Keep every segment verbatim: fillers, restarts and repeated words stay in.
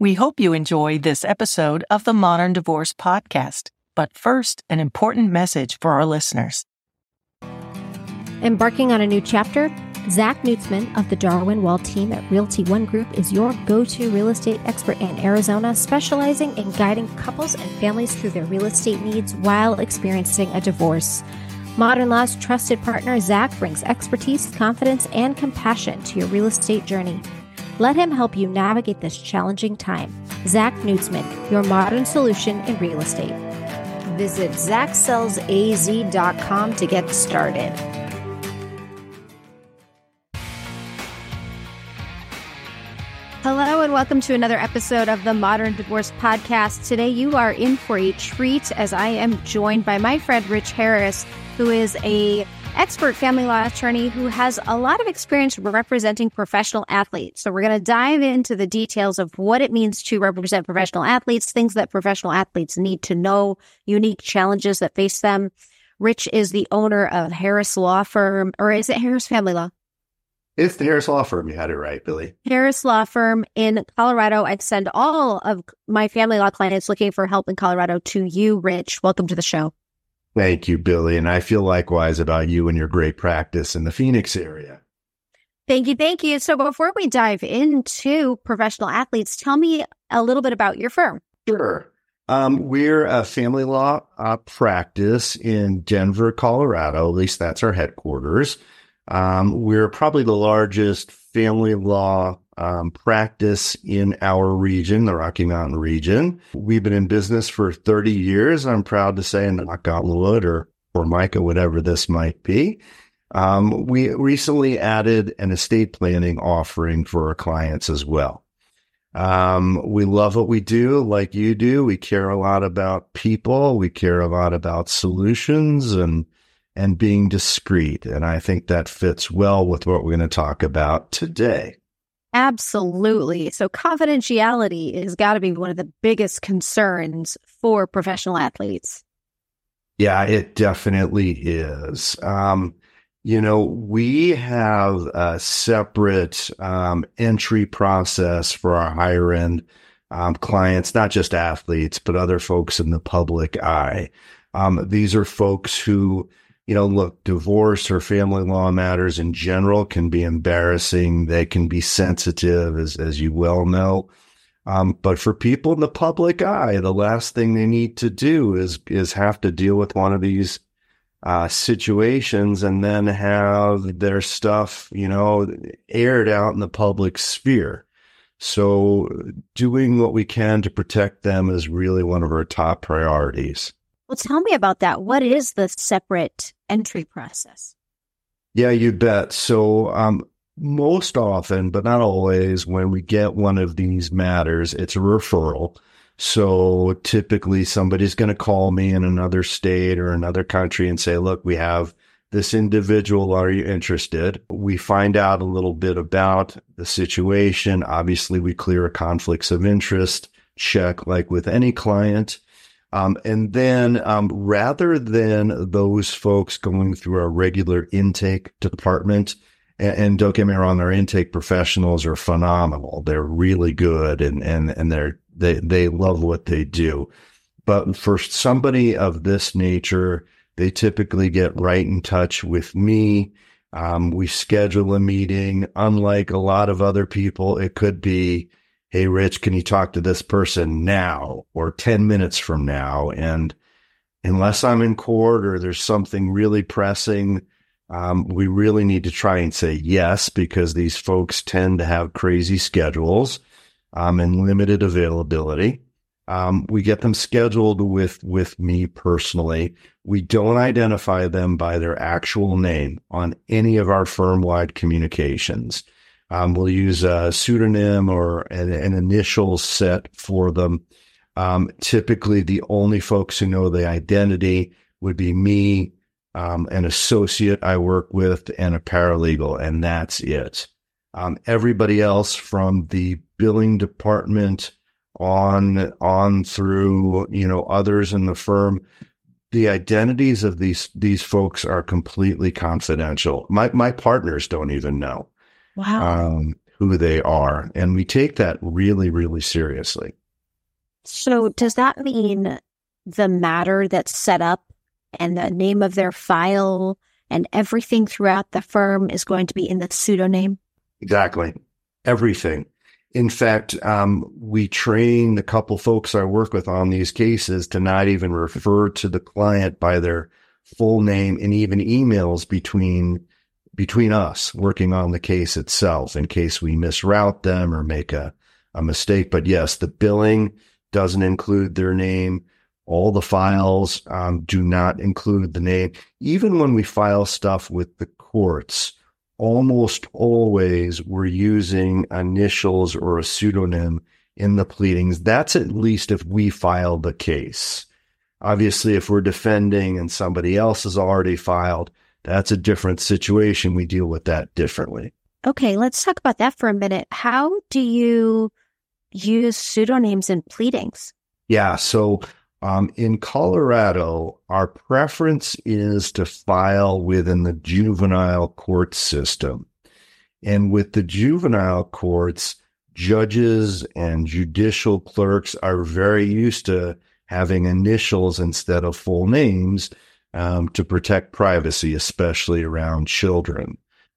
We hope you enjoy this episode of the Modern Divorce Podcast. But first, an important message for our listeners. Embarking on a new chapter? Zach Nutzman of the Darwin Wall team at Realty One Group is your go-to real estate expert in Arizona, specializing in guiding couples and families through their real estate needs while experiencing a divorce. Modern Law's trusted partner, Zach, brings expertise, confidence, and compassion to your real estate journey. Let him help you navigate this challenging time. Zach Nutzman, your modern solution in real estate. Visit zach sells a z dot com to get started. Hello and welcome to another episode of the Modern Divorce Podcast. Today you are in for a treat as I am joined by my friend Rich Harris, who is a expert family law attorney who has a lot of experience representing professional athletes. So we're going to dive into the details of what it means to represent professional athletes, things that professional athletes need to know, unique challenges that face them. Rich is the owner of Harris Law Firm, or is it Harris Family Law? It's the Harris Law Firm. You had it right, Billy. Harris Law Firm in Colorado. I send all of my family law clients looking for help in Colorado to you, Rich. Welcome to the show. Thank you, Billy. And I feel likewise about you and your great practice in the Phoenix area. Thank you. Thank you. So before we dive into professional athletes, tell me a little bit about your firm. Sure. Um, we're a family law uh, practice in Denver, Colorado. At least that's our headquarters. Um, we're probably the largest family law um, practice in our region, the Rocky Mountain region. We've been in business for thirty years. I'm proud to say, and knock on wood or Formica, whatever this might be. Um, we recently added an estate planning offering for our clients as well. Um, we love what we do, like you do. We care a lot about people. We care a lot about solutions and and being discreet. And I think that fits well with what we're going to talk about today. Absolutely. So confidentiality has got to be one of the biggest concerns for professional athletes. Yeah, it definitely is. Um, you know, we have a separate um, entry process for our higher end um, clients, not just athletes, but other folks in the public eye. Um, these are folks who, you know, look, divorce or family law matters in general can be embarrassing. They can be sensitive, as as you well know. Um, but for people in the public eye, the last thing they need to do is is have to deal with one of these uh, situations and then have their stuff, you know, aired out in the public sphere. So doing what we can to protect them is really one of our top priorities. Well, tell me about that. What is the separate entry process? Yeah, you bet. So um, most often, but not always, when we get one of these matters, it's a referral. So typically somebody's going to call me in another state or another country and say, look, we have this individual. Are you interested? We find out a little bit about the situation. Obviously, we clear a conflicts of interest check like with any client. Um, and then um, rather than those folks going through our regular intake department, and, and don't get me wrong, our intake professionals are phenomenal. They're really good and, and, and they're, they, they love what they do. But for somebody of this nature, they typically get right in touch with me. Um, we schedule a meeting. Unlike a lot of other people, it could be, hey, Rich, can you talk to this person now or ten minutes from now? And unless I'm in court or there's something really pressing, um, we really need to try and say yes, because these folks tend to have crazy schedules um, and limited availability. Um, we get them scheduled with, with me personally. We don't identify them by their actual name on any of our firm-wide communications. Um, we'll use a pseudonym or an, an initial set for them. Um, typically, the only folks who know the identity would be me, um, an associate I work with, and a paralegal, and that's it. Um, everybody else from the billing department on on through, you know, others in the firm, the identities of these these folks are completely confidential. My my partners don't even know. Wow. Um, who they are. And we take that really, really seriously. So does that mean the matter that's set up and the name of their file and everything throughout the firm is going to be in the pseudonym? Exactly. Everything. In fact, um, we train the couple folks I work with on these cases to not even refer to the client by their full name, and even emails between between us working on the case itself in case we misroute them or make a, a mistake. But yes, the billing doesn't include their name. All the files um, do not include the name. Even when we file stuff with the courts, almost always we're using initials or a pseudonym in the pleadings. That's at least if we file the case. Obviously, if we're defending and somebody else has already filed, that's a different situation. We deal with that differently. Okay, let's talk about that for a minute. How do you use pseudonyms in pleadings? Yeah, so um, in Colorado, our preference is to file within the juvenile court system. And with the juvenile courts, judges and judicial clerks are very used to having initials instead of full names um, to protect privacy, especially around children.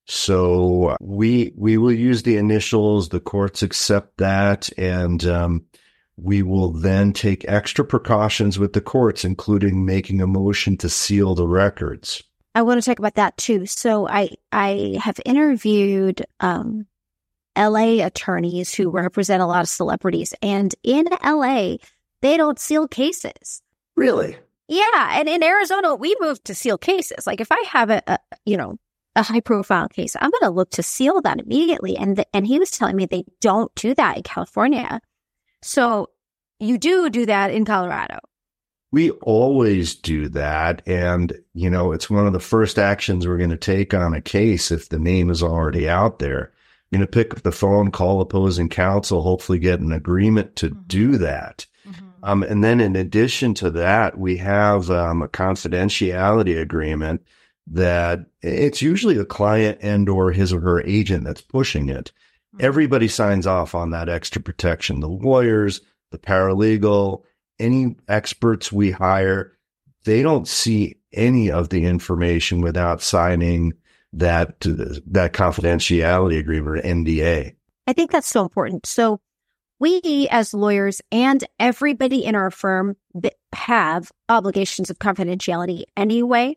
So we we will use the initials. The courts accept that, and um, we will then take extra precautions with the courts, including making a motion to seal the records. I want to talk about that too. So I I have interviewed um, L A attorneys who represent a lot of celebrities, and in L A, they don't seal cases. Really? Yeah, and in Arizona, we moved to seal cases. Like if I have a, a you know, a high profile case, I'm going to look to seal that immediately. And the, and he was telling me they don't do that in California. So you do do that in Colorado. We always do that. And, you know, it's one of the first actions we're going to take on a case if the name is already out there. You're going to pick up the phone, call opposing counsel, hopefully get an agreement to mm-hmm. do that. Mm-hmm. Um, and then in addition to that, we have um, a confidentiality agreement that it's usually the client and or his or her agent that's pushing it. Mm-hmm. Everybody signs off on that extra protection. The lawyers, the paralegal, any experts we hire, they don't see any of the information without signing that that confidentiality agreement or N D A. I think that's so important. So we as lawyers and everybody in our firm have obligations of confidentiality anyway,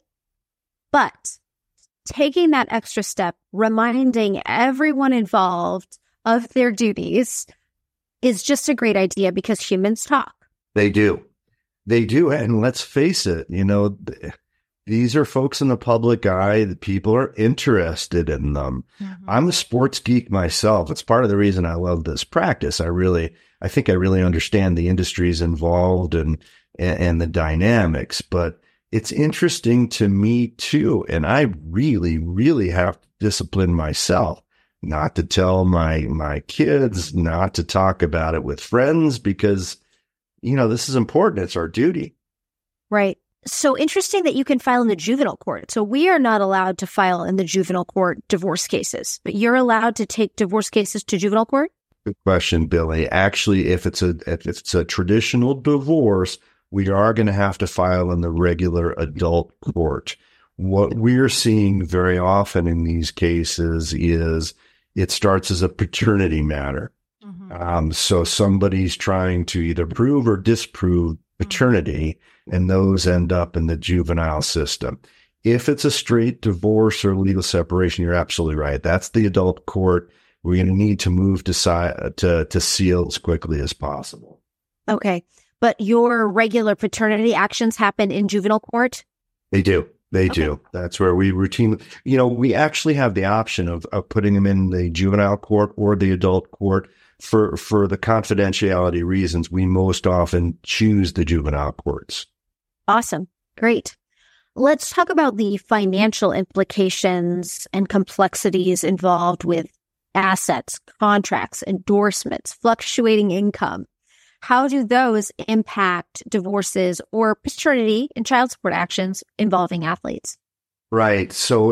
but taking that extra step, reminding everyone involved of their duties is just a great idea because humans talk. They do. They do. And let's face it, you know, these are folks in the public eye. The people are interested in them. Mm-hmm. I'm a sports geek myself. It's part of the reason I love this practice. I really, I think I really understand the industries involved and, and, and the dynamics, but it's interesting to me too. And I really, really have to discipline myself not to tell my, my kids, not to talk about it with friends, because, you know, this is important. It's our duty. Right. So interesting that you can file in the juvenile court. So we are not allowed to file in the juvenile court divorce cases, but you're allowed to take divorce cases to juvenile court? Good question, Billy. Actually, if it's a if it's a traditional divorce, we are going to have to file in the regular adult court. What we're seeing very often in these cases is it starts as a paternity matter. Mm-hmm. Um, so somebody's trying to either prove or disprove paternity, and those end up in the juvenile system. If it's a straight divorce or legal separation, you're absolutely right. That's the adult court. We're going to need to move to, si- to, to seal as quickly as possible. Okay. But your regular paternity actions happen in juvenile court? They do. They okay. do. That's where we routinely, you know, we actually have the option of, of putting them in the juvenile court or the adult court. For, for the confidentiality reasons, we most often choose the juvenile courts. Awesome. Great. Let's talk about the financial implications and complexities involved with assets, contracts, endorsements, fluctuating income. How do those impact divorces or paternity and child support actions involving athletes? Right. So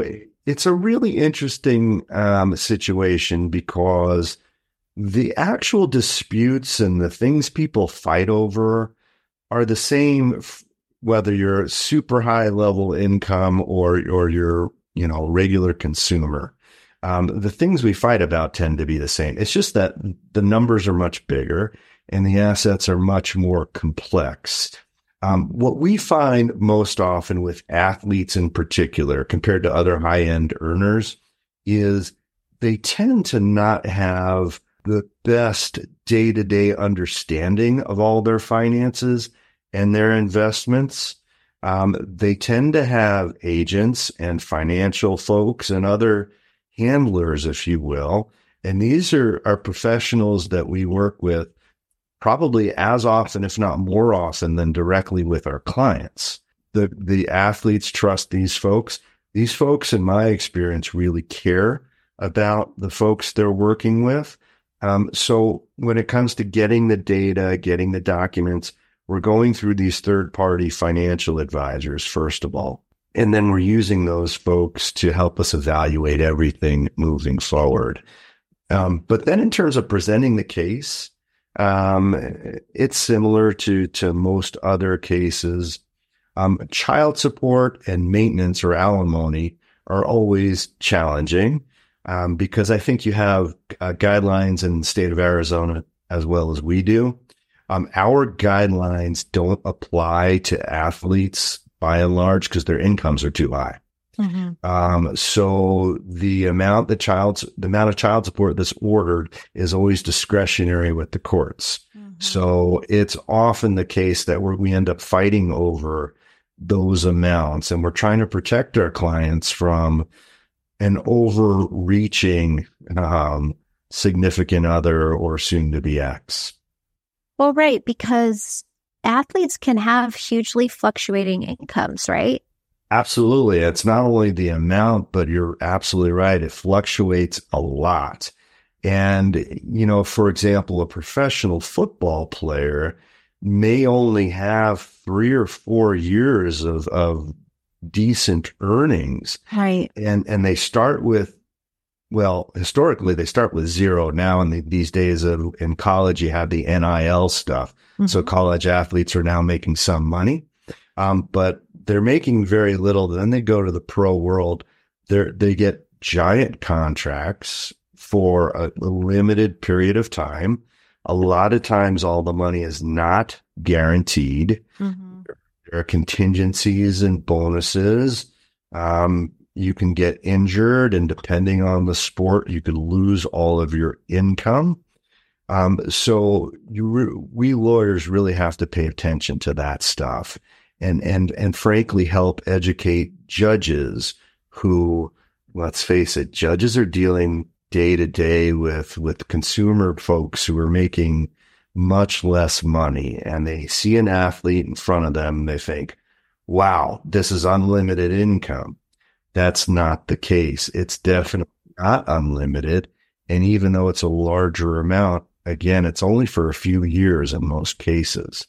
it's a really interesting um, situation because the actual disputes and the things people fight over are the same, f- whether you're super high level income or, or you're, you know, regular consumer. Um, the things we fight about tend to be the same. It's just that the numbers are much bigger and the assets are much more complex. Um, what we find most often with athletes in particular, compared to other high-end earners, is they tend to not have the best day-to-day understanding of all their finances and their investments. Um, they tend to have agents and financial folks and other handlers, if you will. And these are, are professionals that we work with probably as often, if not more often, than directly with our clients. The, the athletes trust these folks. These folks, in my experience, really care about the folks they're working with. Um, so when it comes to getting the data, getting the documents, we're going through these third-party financial advisors, first of all. And then we're using those folks to help us evaluate everything moving forward. Um, but then in terms of presenting the case, um, it's similar to, to most other cases. Um, child support and maintenance or alimony are always challenging, um, because I think you have uh, guidelines in the state of Arizona as well as we do. Um, our guidelines don't apply to athletes by and large because their incomes are too high. Mm-hmm. Um, so the amount the child's, the amount of child support that's ordered is always discretionary with the courts. Mm-hmm. So it's often the case that we're, we end up fighting over those amounts, and we're trying to protect our clients from an overreaching, um, significant other or soon to be ex. Well, right, because athletes can have hugely fluctuating incomes, right? Absolutely. It's not only the amount, but you're absolutely right. It fluctuates a lot. And, you know, for example, a professional football player may only have three or four years of, of decent earnings. Right. And, and they start with, well, historically, they start with zero. Now, in the, these days of in college, you have the N I L stuff. Mm-hmm. So college athletes are now making some money. Um, but they're making very little. Then they go to the pro world. They they get giant contracts for a, a limited period of time. A lot of times, all the money is not guaranteed. Mm-hmm. There are contingencies and bonuses. Um, you can get injured, and depending on the sport, you could lose all of your income. Um, so you re- we lawyers really have to pay attention to that stuff. And, and, and frankly, help educate judges who, let's face it, judges are dealing day to day with, with consumer folks who are making much less money, and they see an athlete in front of them and they think, wow, this is unlimited income. That's not the case. It's definitely not unlimited. And even though it's a larger amount, again, it's only for a few years in most cases.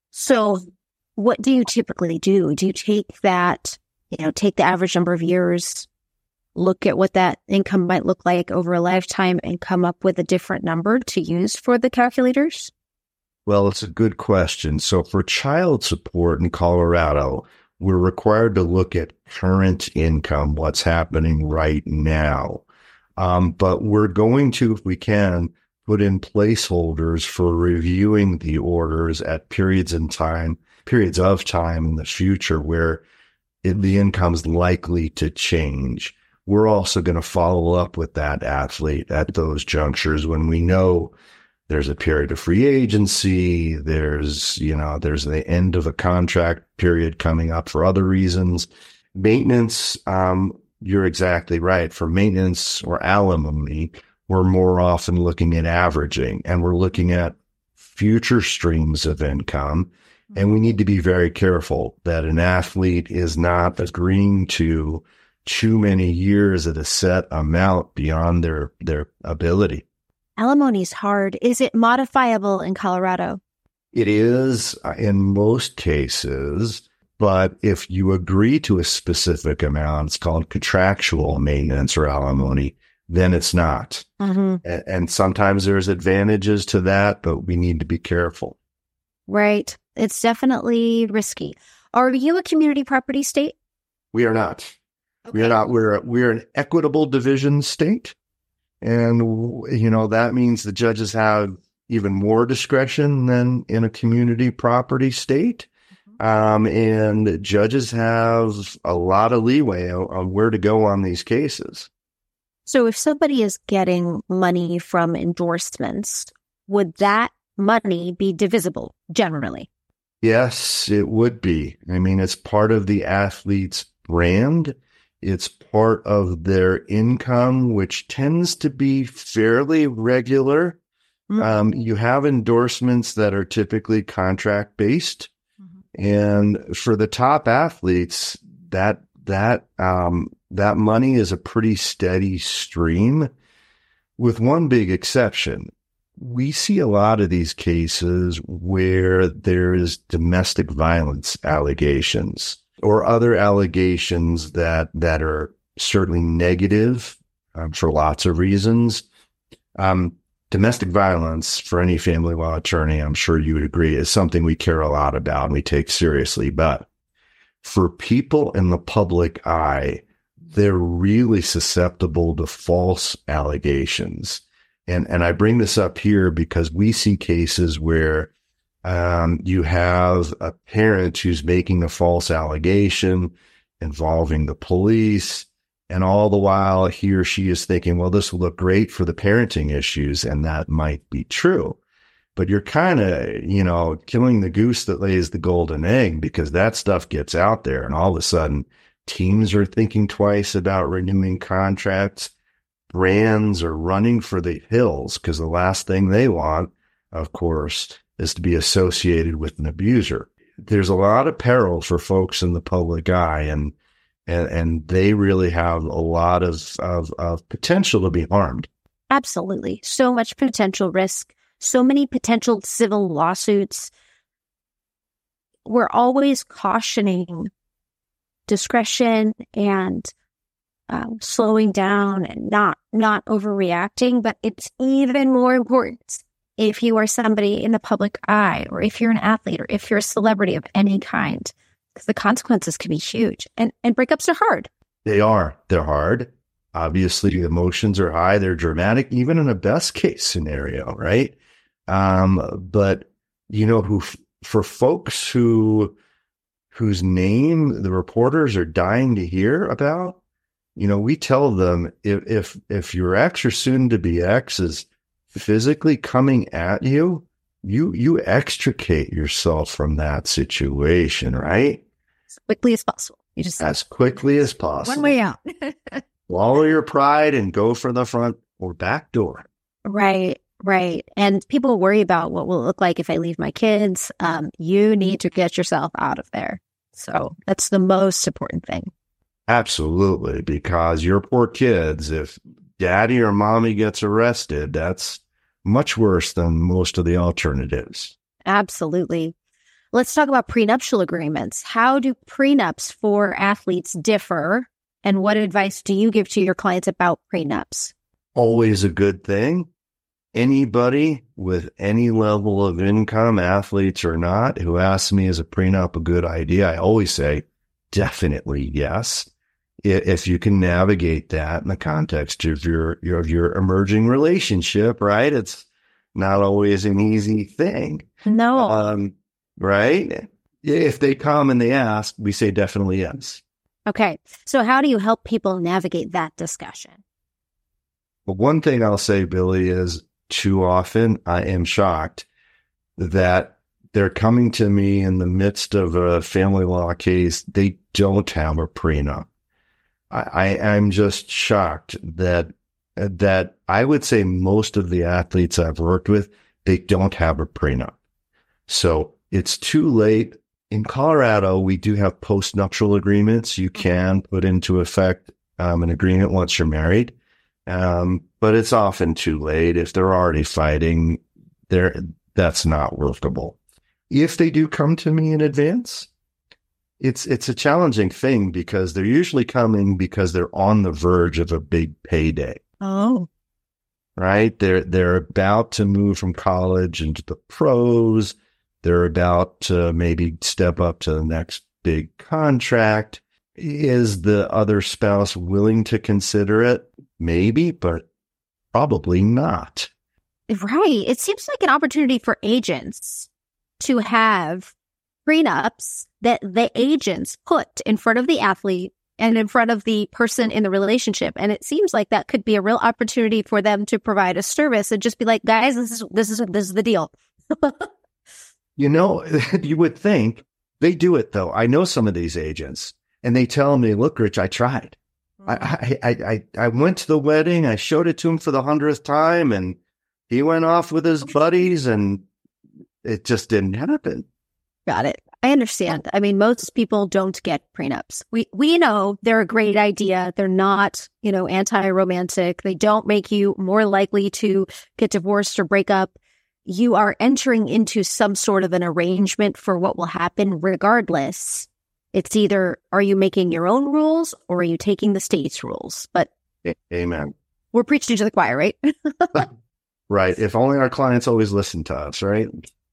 So what do you typically do? Do you take that, you know, take the average number of years, look at what that income might look like over a lifetime, and come up with a different number to use for the calculators? Well, it's a good question. So for child support in Colorado, we're required to look at current income, what's happening right now. Um, but we're going to, if we can, put in placeholders for reviewing the orders at periods in time, periods of time in the future where it, the income's likely to change. We're also going to follow up with that athlete at those junctures when we know there's a period of free agency, there's, you know, there's the end of a contract period coming up for other reasons. Maintenance, um, you're exactly right. For maintenance or alimony, we're more often looking at averaging, and we're looking at future streams of income. And we need to be very careful that an athlete is not agreeing to too many years at a set amount beyond their, their ability. Alimony is hard. Is it modifiable in Colorado? It is uh, in most cases, But if you agree to a specific amount, it's called contractual maintenance or alimony, then it's not. Mm-hmm. And, and sometimes there's advantages to that, but we need to be careful. Right. It's definitely risky. Are you a community property state? We are not. Okay. We are not. We're, we're an equitable division state. And, you know, that means the judges have even more discretion than in a community property state. Um, and judges have a lot of leeway on, on where to go on these cases. So if somebody is getting money from endorsements, would that money be divisible generally? Yes, it would be. I mean, it's part of the athlete's brand. It's part of their income, which tends to be fairly regular. Mm-hmm. Um, you have endorsements that are typically contract based. And for the top athletes, that that um, that money is a pretty steady stream, with one big exception. We see a lot of these cases where there is domestic violence allegations or other allegations that that are certainly negative um, for lots of reasons. Um, Domestic violence, for any family law attorney, I'm sure you would agree, is something we care a lot about and we take seriously. But for people in the public eye, they're really susceptible to false allegations. And, and I bring this up here because we see cases where um, you have a parent who's making a false allegation involving the police. And all the while he or she is thinking, well, this will look great for the parenting issues. And that might be true. But you're kind of, you know, killing the goose that lays the golden egg, because that stuff gets out there. And all of a sudden, teams are thinking twice about renewing contracts. Brands are running for the hills because the last thing they want, of course, is to be associated with an abuser. There's a lot of peril for folks in the public eye. And And, and they really have a lot of, of, of potential to be harmed. Absolutely. So much potential risk, so many potential civil lawsuits. We're always cautioning discretion and um, slowing down and not, not overreacting. But it's even more important if you are somebody in the public eye, or if you're an athlete, or if you're a celebrity of any kind. Because the consequences can be huge, and, and breakups are hard. They are. They're hard. Obviously, the emotions are high. They're dramatic, even in a best case scenario, right? Um, but, you know, who for folks who whose name the reporters are dying to hear about, you know, we tell them if if, if your ex or soon to be ex is physically coming at you, You you extricate yourself from that situation, right? As quickly as possible. You just as quickly as possible. One way out. Swallow your pride and go for the front or back door. Right, right. And people worry about what will it look like if I leave my kids. Um, you need to get yourself out of there. So that's the most important thing. Absolutely, because your poor kids, if daddy or mommy gets arrested, that's much worse than most of the alternatives. Absolutely. Let's talk about prenuptial agreements. How do prenups for athletes differ? And what advice do you give to your clients about prenups? Always a good thing. Anybody with any level of income, athletes or not, who asks me, is a prenup a good idea? I always say, definitely yes. If you can navigate that in the context of your, your, of your emerging relationship, right? It's not always an easy thing. No. Um, right? If they come and they ask, we say definitely yes. Okay. So how do you help people navigate that discussion? Well, one thing I'll say, Billy, is too often I am shocked that they're coming to me in the midst of a family law case. They don't have a prenup. I, I'm just shocked that that I would say most of the athletes I've worked with, they don't have a prenup. So it's too late. In Colorado, we do have postnuptial agreements. You can put into effect um, an agreement once you're married, um, but it's often too late. If they're already fighting, they're, that's not workable. If they do come to me in advance, it's it's a challenging thing because they're usually coming because they're on the verge of a big payday. Oh. Right? They're they're about to move from college into the pros. They're about to maybe step up to the next big contract. Is the other spouse willing to consider it? Maybe, but probably not. Right. It seems like an opportunity for agents to have prenups that the agents put in front of the athlete and in front of the person in the relationship. And it seems like that could be a real opportunity for them to provide a service and just be like, guys, this is this is this is the deal. You know, you would think they do it, though. I know some of these agents, and they tell me, look, Rich, I tried. I, I, I, I went to the wedding. I showed it to him for the hundredth time, and he went off with his buddies, and it just didn't happen. Got it. I understand. I mean, most people don't get prenups. We we know they're a great idea. They're not, you know, anti-romantic. They don't make you more likely to get divorced or break up. You are entering into some sort of an arrangement for what will happen regardless. It's either, are you making your own rules or are you taking the state's rules? But amen. We're preaching to the choir, right? Right. If only our clients always listen to us, right?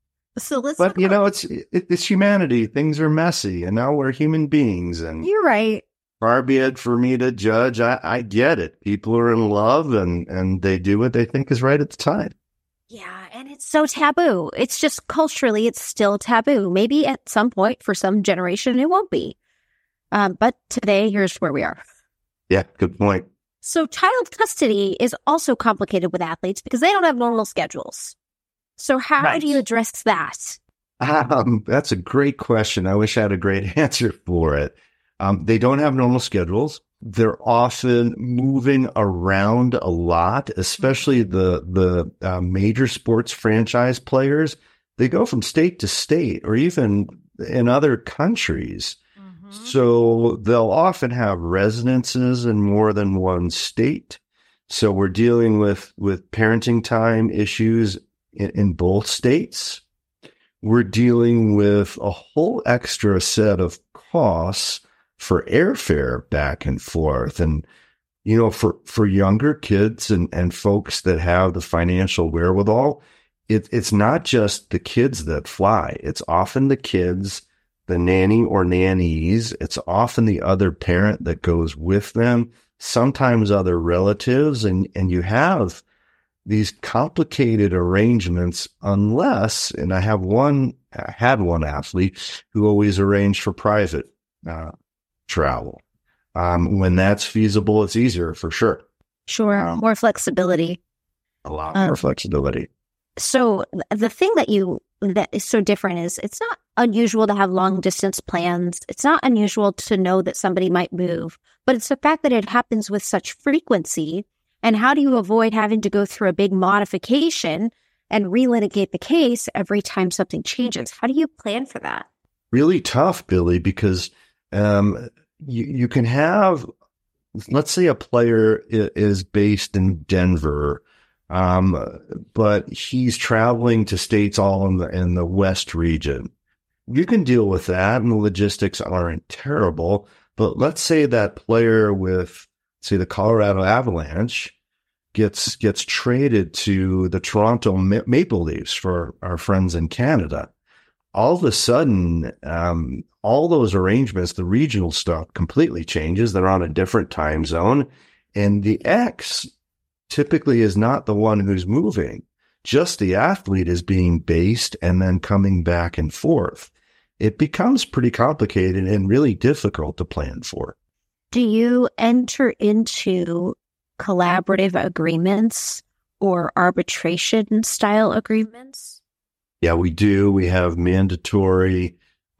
So let's but, you know, it's it, it's humanity. Things are messy, and now we're human beings. And you're right. Far be it for me to judge. I, I get it. People are in love, and, and they do what they think is right at the time. Yeah, and it's so taboo. It's just culturally, it's still taboo. Maybe at some point for some generation, it won't be. Um, but today, here's where we are. Yeah, good point. So child custody is also complicated with athletes because they don't have normal schedules. So how right. do you address that? Um, that's a great question. I wish I had a great answer for it. Um, they don't have normal schedules. They're often moving around a lot, especially the the uh, major sports franchise players. They go from state to state or even in other countries. Mm-hmm. So they'll often have residences in more than one state. So we're dealing with, with parenting time issues in, in both states. We're dealing with a whole extra set of costs for airfare back and forth. And, you know, for, for younger kids and, and folks that have the financial wherewithal, it, it's not just the kids that fly. It's often the kids, the nanny or nannies. It's often the other parent that goes with them, sometimes other relatives. And, and you have these complicated arrangements unless, and I have one, I had one athlete who always arranged for private, uh, travel. Um, when that's feasible, it's easier for sure. Sure. Um, more flexibility. A lot um, more flexibility. So the thing that you, that is so different is it's not unusual to have long distance plans. It's not unusual to know that somebody might move, but it's the fact that it happens with such frequency. And how do you avoid having to go through a big modification and relitigate the case every time something changes? How do you plan for that? Really tough, Billy, because Um, you, you can have, let's say a player is based in Denver, um, but he's traveling to states all in the, in the West region. You can deal with that, and the logistics aren't terrible. But let's say that player with, say, the Colorado Avalanche gets, gets traded to the Toronto Maple Leafs for our friends in Canada. All of a sudden, um, all those arrangements, the regional stuff completely changes. They're on a different time zone. And the ex typically is not the one who's moving. Just the athlete is being based and then coming back and forth. It becomes pretty complicated and really difficult to plan for. Do you enter into collaborative agreements or arbitration style agreements? Yeah, we do. We have mandatory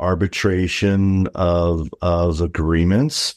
arbitration of of agreements.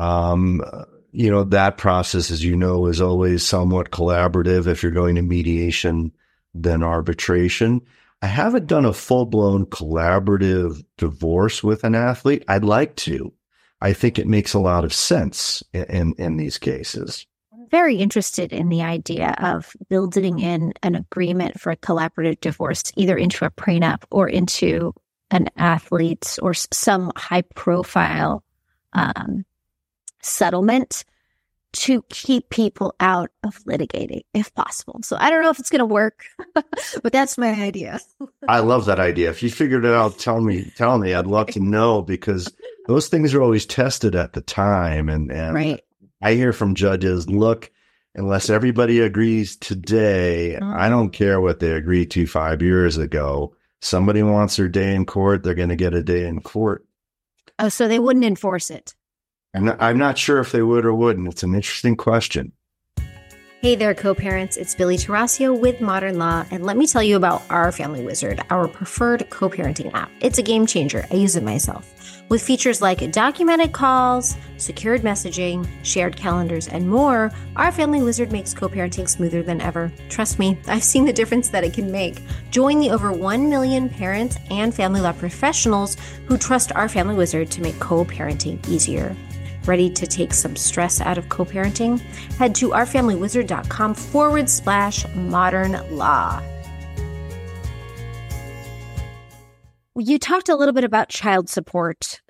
Um, you know, that process, as you know, is always somewhat collaborative. If you're going to mediation, then arbitration. I haven't done a full-blown collaborative divorce with an athlete. I'd like to. I think it makes a lot of sense in, in, in these cases. Very interested in the idea of building in an agreement for a collaborative divorce, either into a prenup or into an athlete or s- some high profile um, settlement to keep people out of litigating if possible. So I don't know if it's going to work, but that's my idea. I love that idea. If you figured it out, tell me, tell me. I'd love to know, because those things are always tested at the time. And, and Right. I hear from judges, look, unless everybody agrees today, Mm-hmm. I don't care what they agreed to five years ago. Somebody wants their day in court, they're going to get a day in court. Oh, so they wouldn't enforce it. I'm not, I'm not sure if they would or wouldn't. It's an interesting question. Hey there, co-parents. It's Billy Tarasio with Modern Law, and let me tell you about our Family Wizard, our preferred co-parenting app. It's a game changer. I use it myself. With features like documented calls, secured messaging, shared calendars, and more, our Family Wizard makes co-parenting smoother than ever. Trust me, I've seen the difference that it can make. Join the over one million parents and family law professionals who trust our Family Wizard to make co-parenting easier. Ready to take some stress out of co-parenting? Head to ourfamilywizard.com forward slash modern law. You talked a little bit about child support.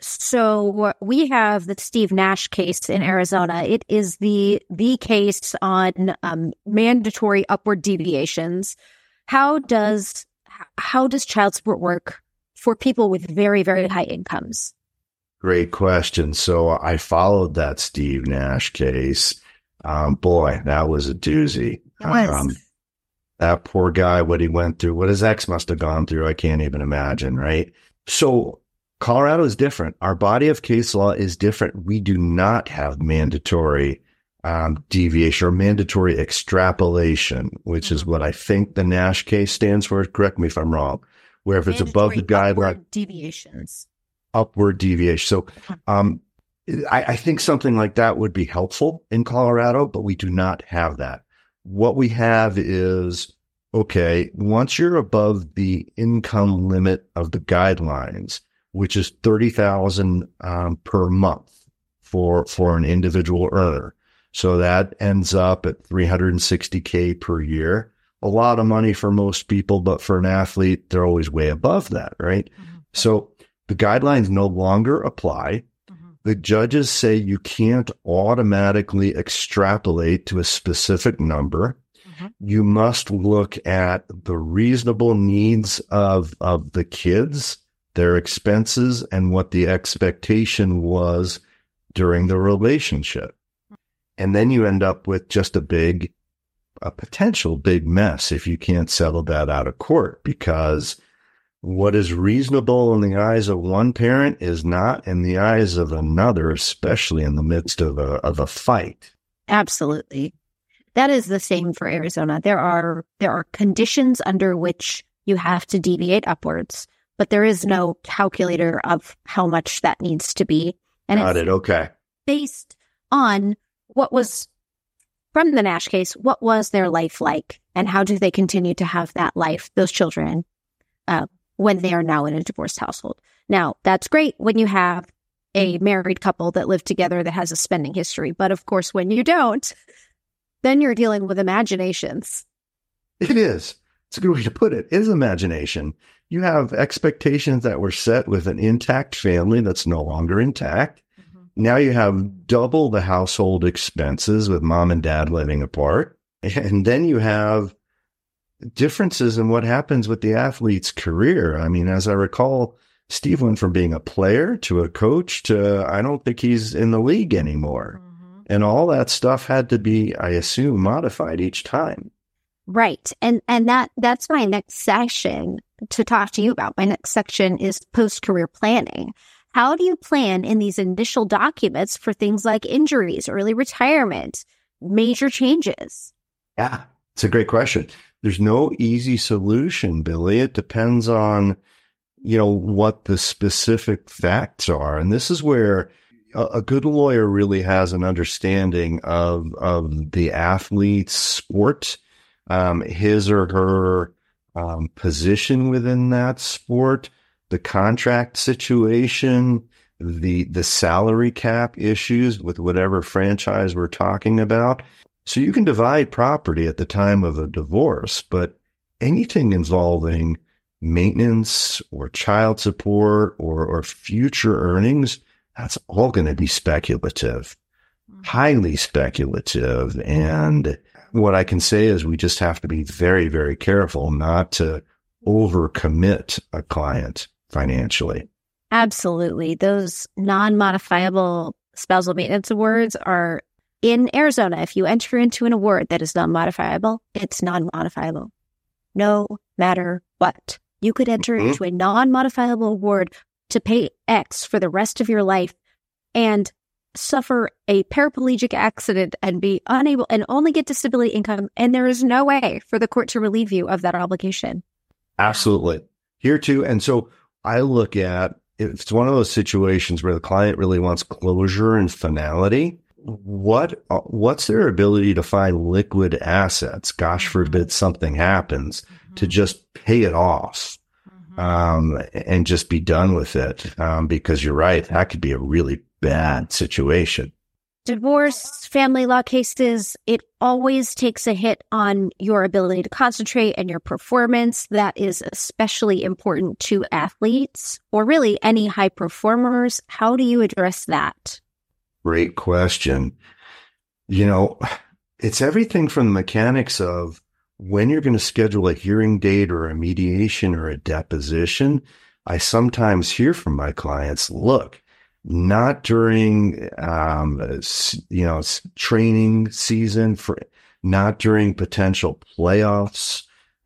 So we have the Steve Nash case in Arizona. It is the the case on um, mandatory upward deviations. How does how does child support work for people with very, very high incomes? Great question. So I followed that Steve Nash case. Um, boy, that was a doozy. It was. Um, that poor guy, what he went through, what his ex must have gone through, I can't even imagine, right? So Colorado is different. Our body of case law is different. We do not have mandatory um, deviation or mandatory extrapolation, which mm-hmm. is what I think the Nash case stands for. Correct me if I'm wrong. Where if it's above the guideline. Deviations. Upward deviation. So um, I, I think something like that would be helpful in Colorado, but we do not have that. What we have is, okay, once you're above the income limit of the guidelines, which is thirty thousand dollars um, per month for, for an individual earner. So that ends up at three hundred sixty thousand per year. A lot of money for most people, but for an athlete, they're always way above that, right? Mm-hmm. So the guidelines no longer apply. Mm-hmm. The judges say you can't automatically extrapolate to a specific number. Mm-hmm. You must look at the reasonable needs of, of the kids, their expenses, and what the expectation was during the relationship. And then you end up with just a big, a potential big mess if you can't settle that out of court, because what is reasonable in the eyes of one parent is not in the eyes of another, especially in the midst of a of a fight. Absolutely. That is the same for Arizona. There are there are conditions under which you have to deviate upwards, but there is no calculator of how much that needs to be. And Got it's it. Okay. based on what was from the Nash case, what was their life like, and how do they continue to have that life, those children, uh, when they are now in a divorced household. Now, that's great when you have a married couple that live together that has a spending history. But of course, when you don't, then you're dealing with imaginations. It is. It's a good way to put it. It is imagination. You have expectations that were set with an intact family that's no longer intact. Mm-hmm. Now you have double the household expenses with mom and dad living apart. And then you have differences in what happens with the athlete's career. I mean, as I recall, Steve went from being a player to a coach to, I don't think he's in the league anymore. Mm-hmm. And all that stuff had to be, I assume, modified each time. Right. And and that that's my next section to talk to you about. My next section is post-career planning. How do you plan in these initial documents for things like injuries, early retirement, major changes? Yeah, it's a great question. There's no easy solution, Billy. It depends on, you know, what the specific facts are. And this is where a, a good lawyer really has an understanding of, of the athlete's sport, um, his or her um, position within that sport, the contract situation, the, the salary cap issues with whatever franchise we're talking about. So you can divide property at the time of a divorce, but anything involving maintenance or child support or, or future earnings, that's all going to be speculative, highly speculative. And what I can say is we just have to be very, very careful not to overcommit a client financially. Absolutely. Those non-modifiable spousal maintenance awards are in Arizona. If you enter into an award that is non-modifiable, it's non-modifiable. No matter what. You could enter mm-hmm. into a non-modifiable award to pay X for the rest of your life and suffer a paraplegic accident and be unable and only get disability income. And there is no way for the court to relieve you of that obligation. Absolutely. Here too. And so I look at, if it's one of those situations where the client really wants closure and finality, what what's their ability to find liquid assets? Gosh forbid something happens, mm-hmm. to just pay it off, mm-hmm. um, and just be done with it. Um, because you're right, that could be a really bad situation. Divorce, family law cases, it always takes a hit on your ability to concentrate and your performance. That is especially important to athletes or really any high performers. How do you address that? Great question. You know, it's everything from the mechanics of when you're going to schedule a hearing date or a mediation or a deposition. I sometimes hear from my clients, look, not during, um, you know, training season, for not during potential playoffs.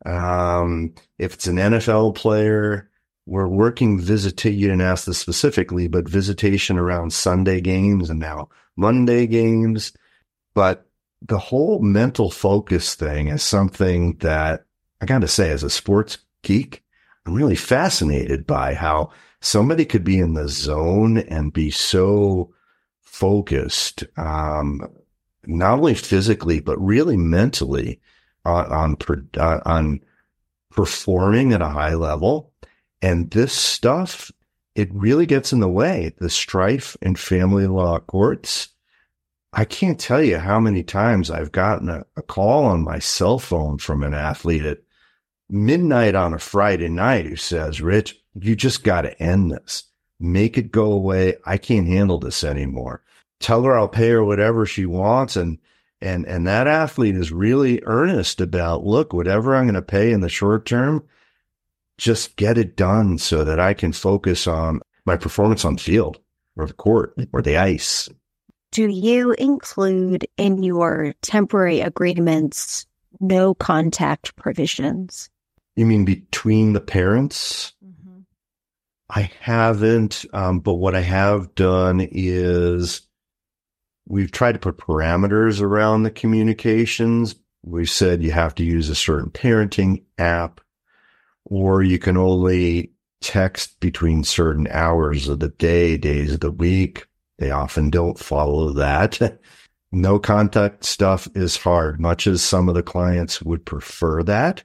Um, if it's an N F L player, we're working visitation. You didn't ask this specifically, but visitation around Sunday games and now Monday games. But the whole mental focus thing is something that I got to say, as a sports geek, I'm really fascinated by how somebody could be in the zone and be so focused, um, not only physically, but really mentally on, on, uh, on performing at a high level. And this stuff, it really gets in the way. The strife in family law courts. I can't tell you how many times I've gotten a, a call on my cell phone from an athlete at midnight on a Friday night who says, Rich, you just got to end this. Make it go away. I can't handle this anymore. Tell her I'll pay her whatever she wants. And, and, and that athlete is really earnest about, look, whatever I'm going to pay in the short term, just get it done so that I can focus on my performance on the field or the court or the ice. Do you include in your temporary agreements no contact provisions? You mean between the parents? Mm-hmm. I haven't, um, but what I have done is we've tried to put parameters around the communications. We've said you have to use a certain parenting app, or you can only text between certain hours of the day, days of the week. They often don't follow that. No contact stuff is hard, much as some of the clients would prefer that.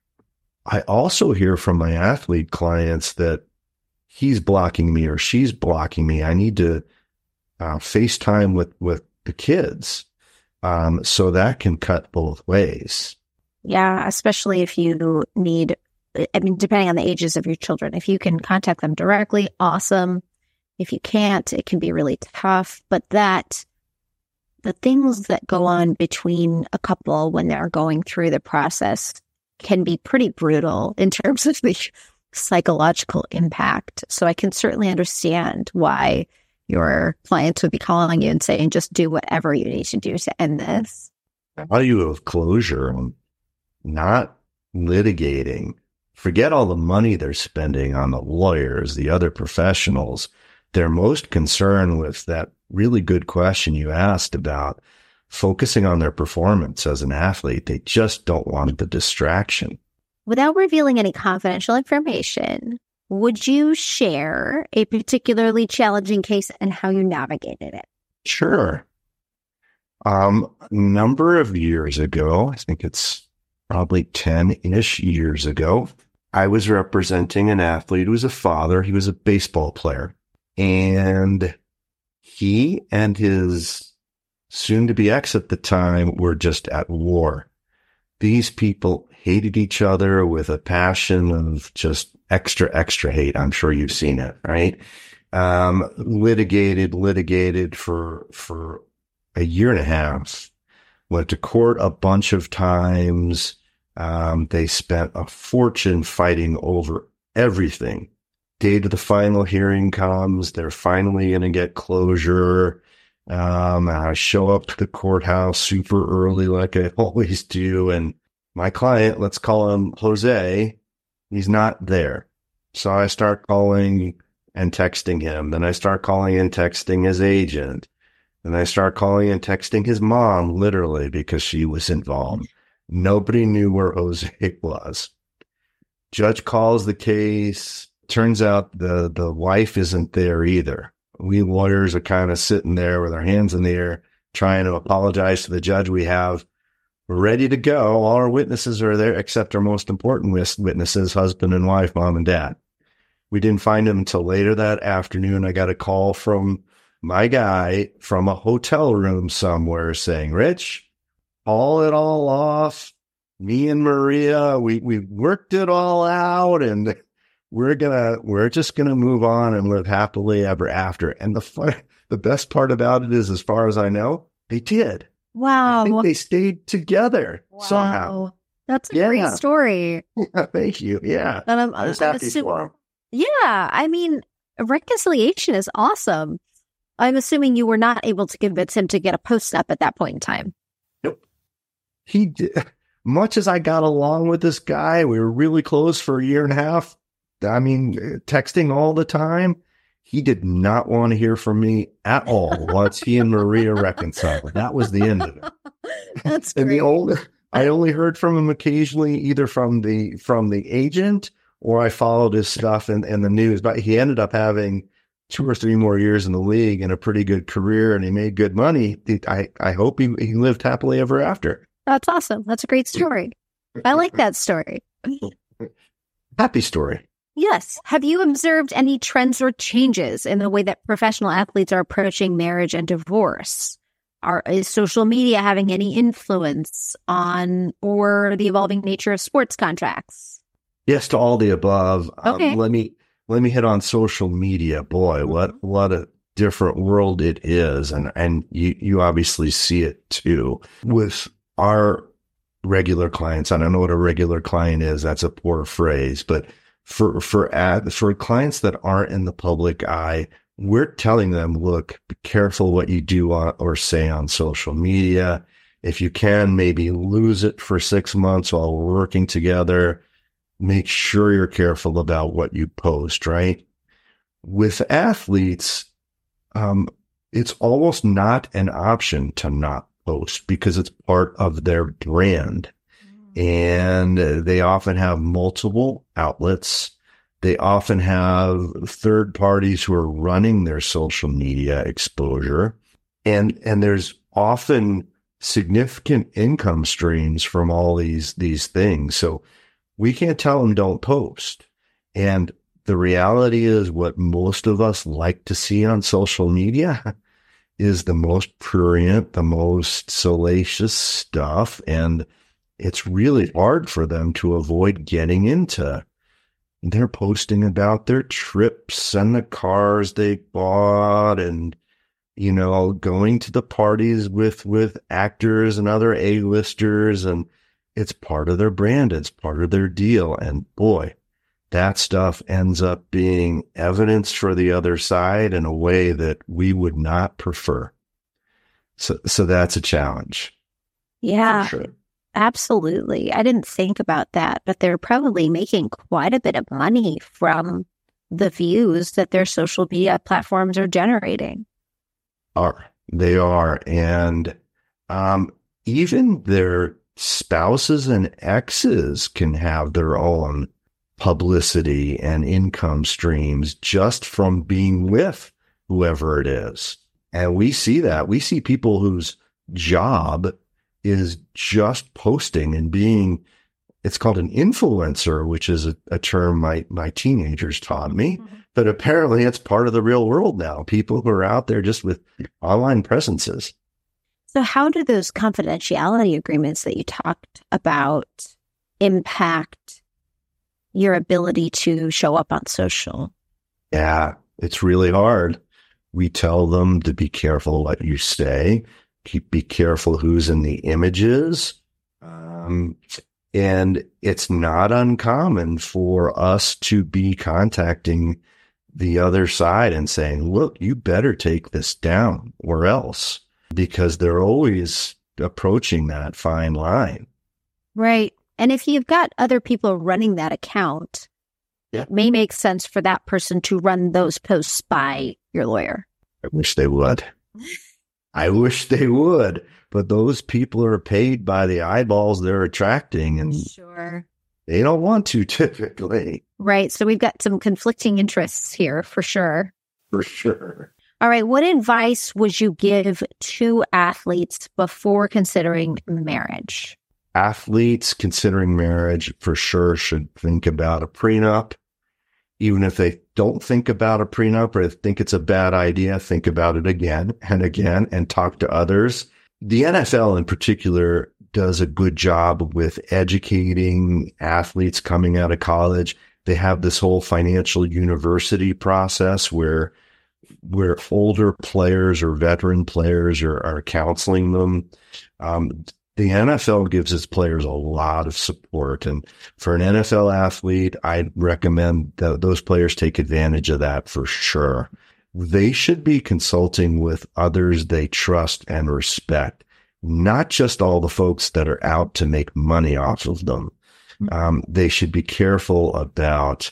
I also hear from my athlete clients that he's blocking me or she's blocking me. I need to uh, FaceTime with, with the kids. Um, so that can cut both ways. Yeah, especially if you need, I mean, depending on the ages of your children, if you can contact them directly, awesome. If you can't, it can be really tough. But that, the things that go on between a couple when they're going through the process can be pretty brutal in terms of the psychological impact. So I can certainly understand why your clients would be calling you and saying, just do whatever you need to do to end this. Value of closure on not litigating. Forget all the money they're spending on the lawyers, the other professionals. They're most concerned with that really good question you asked about focusing on their performance as an athlete. They just don't want the distraction. Without revealing any confidential information, would you share a particularly challenging case and how you navigated it? Sure. Um, a number of years ago, I think it's probably ten-ish years ago, I was representing an athlete who was a father. He was a baseball player. And he and his soon-to-be ex at the time were just at war. These people hated each other with a passion of just extra, extra hate. I'm sure you've seen it, right? Um, litigated, litigated for, for a year and a half, went to court a bunch of times. Um, they spent a fortune fighting over everything. Day to the final hearing comes. They're finally going to get closure. Um, I show up to the courthouse super early, like I always do. And my client, let's call him Jose, he's not there. So I start calling and texting him. Then I start calling and texting his agent. Then I start calling and texting his mom, literally, because she was involved. Nobody knew where Jose was. Judge calls the case. Turns out the, the wife isn't there either. We lawyers are kind of sitting there with our hands in the air, trying to apologize to the judge. We have, we're ready to go. All our witnesses are there, except our most important witnesses, husband and wife, mom and dad. We didn't find them until later that afternoon. I got a call from my guy from a hotel room somewhere saying, Rich, call it all off. Me and Maria, we, we worked it all out, and we're gonna, we're just gonna move on and live happily ever after. And the fun, the best part about it is, as far as I know, they did. Wow. I think they stayed together wow. somehow. That's a yeah. great story. Yeah, thank you. Yeah. And I'm, I was I'm happy assume- for 'em. Yeah. I mean, reconciliation is awesome. I'm assuming you were not able to convince him to get a post up at that point in time. Nope. He did. Much as I got along with this guy, we were really close for a year and a half. I mean, texting all the time. He did not want to hear from me at all once he and Maria reconciled. That was the end of it. That's and great. the only, I only heard from him occasionally, either from the from the agent, or I followed his stuff in, in the news. But he ended up having two or three more years in the league and a pretty good career, and he made good money. I, I hope he, he lived happily ever after. That's awesome. That's a great story. I like that story. Happy story. Yes. Have you observed any trends or changes in the way that professional athletes are approaching marriage and divorce? Are, is social media having any influence on or the evolving nature of sports contracts? Yes, to all the above. Okay. Um, let me let me hit on social media. Boy, what what a different world it is, and and you you obviously see it too with our regular clients. I don't know what a regular client is. That's a poor phrase, but for for ad, for clients that aren't in the public eye, we're telling them, look, be careful what you do on, or say on social media. If you can, maybe lose it for six months while we're working together. Make sure you're careful about what you post, right? With athletes, um, it's almost not an option to not post because it's part of their brand. And they often have multiple outlets. They often have third parties who are running their social media exposure. And, and there's often significant income streams from all these, these things. So we can't tell them don't post. And the reality is what most of us like to see on social media is the most prurient, the most salacious stuff. And it's really hard for them to avoid getting into. They're posting about their trips and the cars they bought and, you know, going to the parties with, with actors and other A-listers. And it's part of their brand. It's part of their deal. And boy, that stuff ends up being evidence for the other side in a way that we would not prefer. So, so that's a challenge. Yeah. For sure. Absolutely. I didn't think about that, but they're probably making quite a bit of money from the views that their social media platforms are generating. Are they are. And um, even their spouses and exes can have their own publicity and income streams just from being with whoever it is. And we see that. We see people whose job is just posting and being, it's called an influencer, which is a, a term my, my teenagers taught me, mm-hmm. but apparently it's part of the real world now. People who are out there just with online presences. So how do those confidentiality agreements that you talked about impact your ability to show up on social? Yeah, it's really hard. We tell them to be careful what you say. Keep, be careful who's in the images. Um, and it's not uncommon for us to be contacting the other side and saying, look, you better take this down or else, because they're always approaching that fine line. Right. And if you've got other people running that account, yeah. it may make sense for that person to run those posts by your lawyer. I wish they would. I wish they would. But those people are paid by the eyeballs they're attracting, and sure. they don't want to typically. Right. So we've got some conflicting interests here for sure. For sure. All right. What advice would you give to athletes before considering marriage? Athletes considering marriage for sure should think about a prenup. Even if they don't think about a prenup or think it's a bad idea, think about it again and again and talk to others. The N F L in particular does a good job with educating athletes coming out of college. They have this whole financial university process where where older players or veteran players are, are counseling them. Um, the N F L gives its players a lot of support. And for an N F L athlete, I'd recommend that those players take advantage of that for sure. They should be consulting with others they trust and respect, not just all the folks that are out to make money off of them. Um, they should be careful about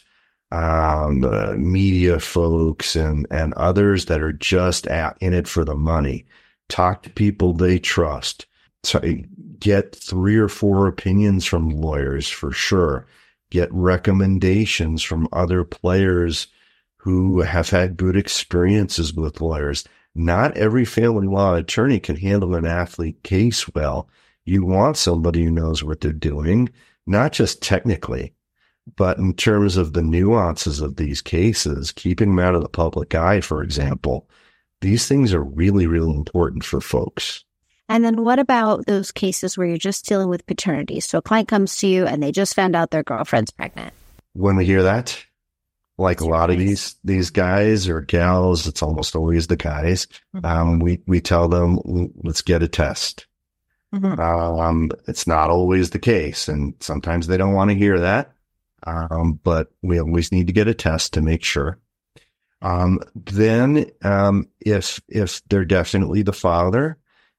um, uh, media folks and, and others that are just at, in it for the money. Talk to people they trust. So get three or four opinions from lawyers for sure. Get recommendations from other players who have had good experiences with lawyers. Not every family law attorney can handle an athlete case well. You want somebody who knows what they're doing, not just technically, but in terms of the nuances of these cases, keeping them out of the public eye, for example. These things are really, really important for folks. And then what about those cases where you're just dealing with paternity? So a client comes to you and they just found out their girlfriend's pregnant. When we hear that, like a lot of these these guys or gals, it's almost always the guys, mm-hmm. um, we, we tell them, let's get a test. Mm-hmm. Um, it's not always the case, and sometimes they don't want to hear that, um, but we always need to get a test to make sure. Um, then um, if if they're definitely the father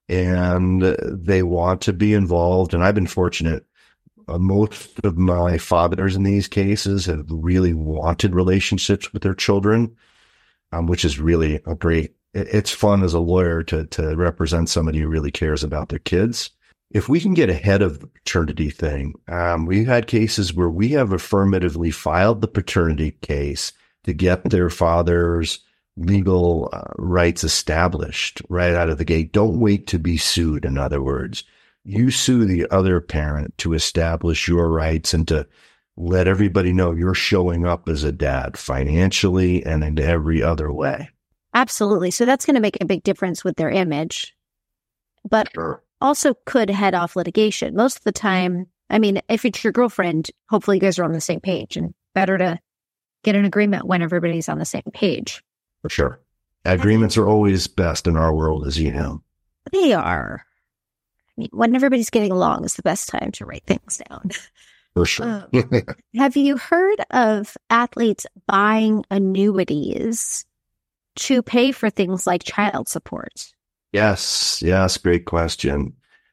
and they want to be involved, and I've been fortunate, Uh, most of my fathers in these cases have really wanted relationships with their children, um, which is really a great, it, it's fun as a lawyer to, to represent somebody who really cares about their kids. If we can get ahead of the paternity thing, um, we've had cases where we have affirmatively filed the paternity case to get their father's legal uh, rights established right out of the gate. Don't wait to be sued, in other words. You sue the other parent to establish your rights and to let everybody know you're showing up as a dad financially and in every other way. Absolutely. So that's going to make a big difference with their image, but sure. also could head off litigation. Most of the time, I mean, if it's your girlfriend, hopefully you guys are on the same page, and better to get an agreement when everybody's on the same page. For sure. Agreements are always best in our world, as you know. They are. When everybody's getting along is the best time to write things down. For sure. um, have you heard of athletes buying annuities to pay for things like child support? Yes. Yes. Great question.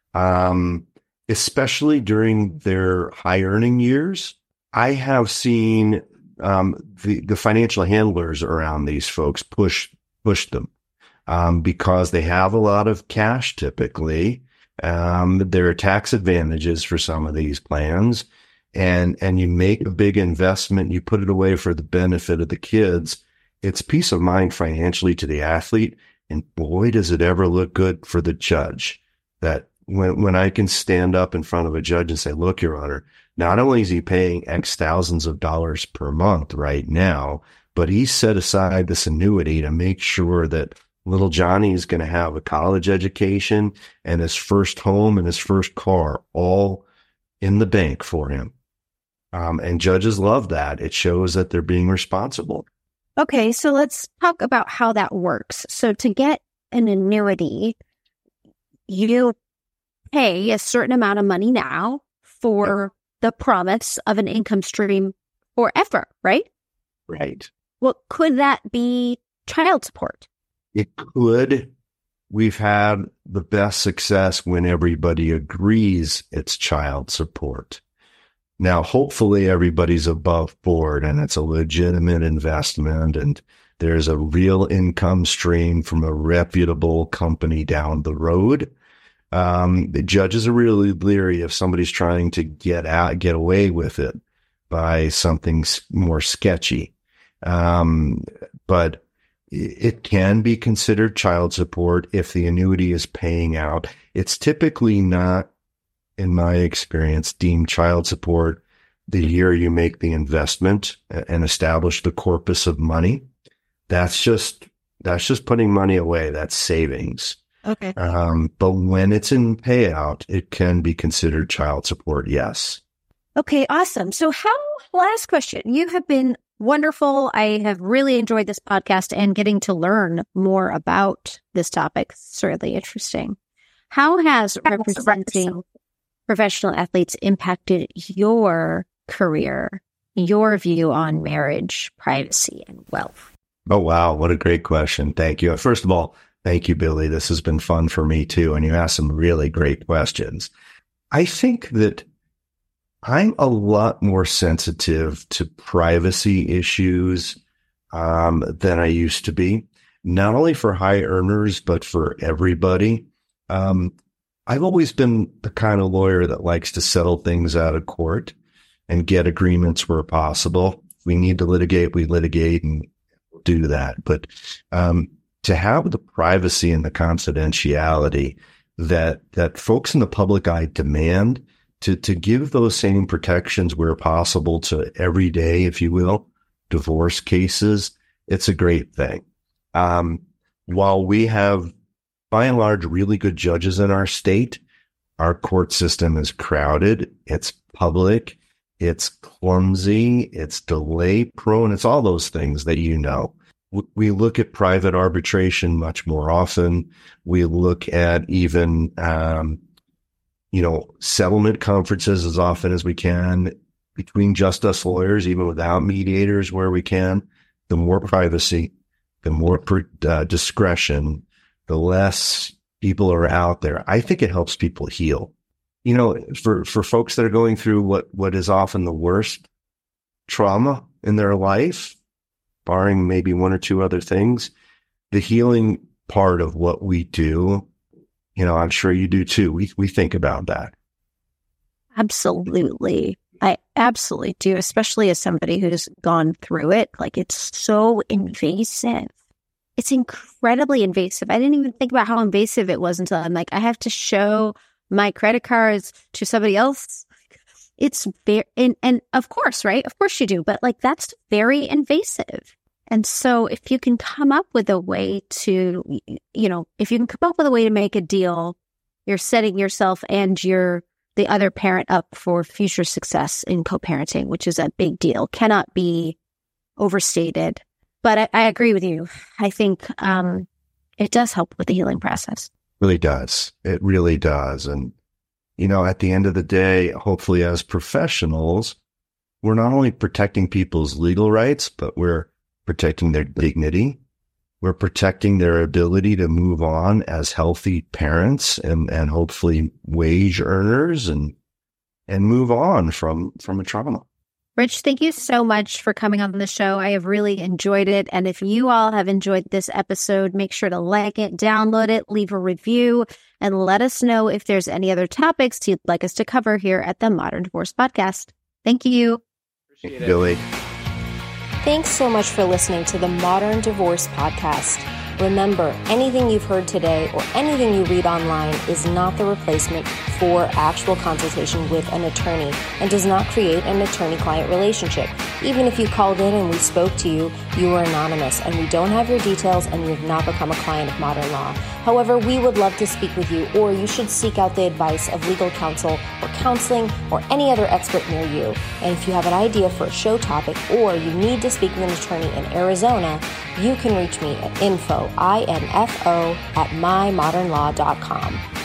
Um, especially during their high earning years, I have seen um, the, the financial handlers around these folks push, push them um, because they have a lot of cash typically. Um, there are tax advantages for some of these plans, and, and you make a big investment, you put it away for the benefit of the kids. It's peace of mind financially to the athlete. And boy, does it ever look good for the judge that when, when I can stand up in front of a judge and say, look, Your Honor, not only is he paying X thousands of dollars per month right now, but he set aside this annuity to make sure that little Johnny is going to have a college education and his first home and his first car all in the bank for him. Um, and judges love that. It shows that they're being responsible. Okay, so let's talk about how that works. So to get an annuity, you pay a certain amount of money now for the promise of an income stream forever, right? Right. Well, could that be child support? It could. We've had the best success when everybody agrees it's child support. Now, hopefully everybody's above board and it's a legitimate investment and there's a real income stream from a reputable company down the road. Um, the judges are really leery if somebody's trying to get out, get away with it by something more sketchy. Um, but it can be considered child support if the annuity is paying out. It's typically not, in my experience, deemed child support the year you make the investment and establish the corpus of money. That's just, that's just putting money away. That's savings. Okay. Um, but when it's in payout, it can be considered child support. Yes. Okay. Awesome. So how, last question. You have been wonderful. I have really enjoyed this podcast and getting to learn more about this topic. Certainly interesting. How has representing professional athletes impacted your career, your view on marriage, privacy, and wealth? Oh, wow. What a great question. Thank you. First of all, thank you, Billy. This has been fun for me too. And you asked some really great questions. I think that I'm a lot more sensitive to privacy issues um, than I used to be, not only for high earners, but for everybody. Um, I've always been the kind of lawyer that likes to settle things out of court and get agreements where possible. If we need to litigate, we litigate and do that. But um, to have the privacy and the confidentiality that that folks in the public eye demand, to to give those same protections where possible to everyday, if you will, divorce cases, it's a great thing. Um, while we have, by and large, really good judges in our state, our court system is crowded. It's public. It's clumsy. It's delay prone. It's all those things that you know. We look at private arbitration much more often. We look at even, um, you know, settlement conferences as often as we can between just us lawyers, even without mediators where we can. The more privacy, the more uh, discretion, the less people are out there. I think it helps people heal. You know, for, for folks that are going through what, what is often the worst trauma in their life, barring maybe one or two other things, the healing part of what we do, you know, I'm sure you do too. We we think about that. Absolutely. I absolutely do, especially as somebody who's gone through it. Like, it's so invasive. It's incredibly invasive. I didn't even think about how invasive it was until I'm like, I have to show my credit cards to somebody else. It's very, and, and of course, right? Of course you do. But like, that's very invasive. And so if you can come up with a way to, you know, if you can come up with a way to make a deal, you're setting yourself and your, the other parent up for future success in co-parenting, which is a big deal, cannot be overstated. But I, I agree with you. I think um, it does help with the healing process. It really does. It really does. And, you know, at the end of the day, hopefully as professionals, we're not only protecting people's legal rights, but we're protecting their dignity. We're protecting their ability to move on as healthy parents and, and hopefully wage earners and and move on from, from a trauma. Rich, thank you so much for coming on the show. I have really enjoyed it. And if you all have enjoyed this episode, make sure to like it, download it, leave a review, and let us know if there's any other topics you'd like us to cover here at the Modern Divorce Podcast. Thank you. Appreciate it. Billy. Thanks so much for listening to the Modern Divorce Podcast. Remember, anything you've heard today or anything you read online is not the replacement for actual consultation with an attorney and does not create an attorney-client relationship. Even if you called in and we spoke to you, you were anonymous and we don't have your details and you have not become a client of Modern Law. However, we would love to speak with you, or you should seek out the advice of legal counsel or counseling or any other expert near you. And if you have an idea for a show topic or you need to speak with an attorney in Arizona, you can reach me at info, I N F O, at my modern law dot com.